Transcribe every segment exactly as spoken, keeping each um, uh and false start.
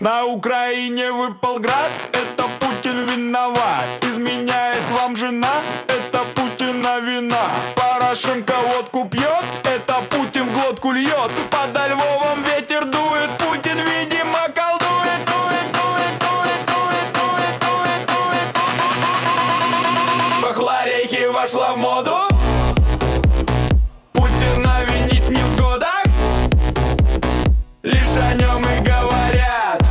На Украине выпал град, это Путин виноват. Изменяет вам жена, это Путина вина. Порошенко водку пьет, это Путин в глотку льет. Подо Львовом ветер дует, Путин, видимо, колдует. Дует, дует, дует, дует, дует, дует, дует, дует. Бахларейки вошла в моду. Путина винить не в невзгодах, лишь о нем и говорят.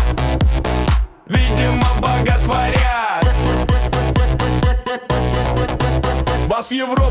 Видимо, боготворят. Вас в Европе